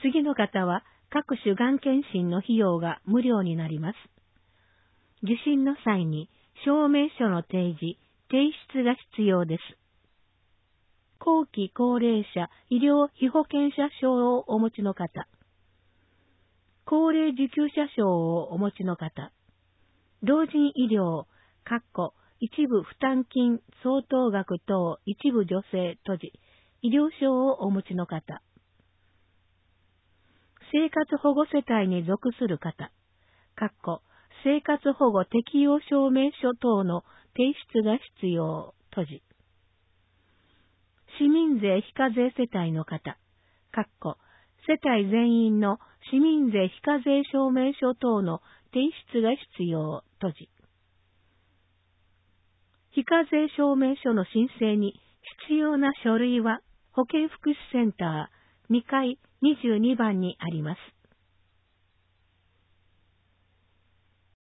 次の方は各種がん検診の費用が無料になります。受診の際に証明書の提示、提出が必要です。後期高齢者医療被保険者証をお持ちの方、高齢受給者証をお持ちの方、老人医療、一部負担金相当額等一部助成閉じ、医療証をお持ちの方、生活保護世帯に属する方、生活保護適用証明書等の提出が必要閉じ、市民税非課税世帯の方、世帯全員の市民税非課税証明書等の提出が必要閉じ、非課税証明書の申請に必要な書類は保健福祉センター2階22番にあります。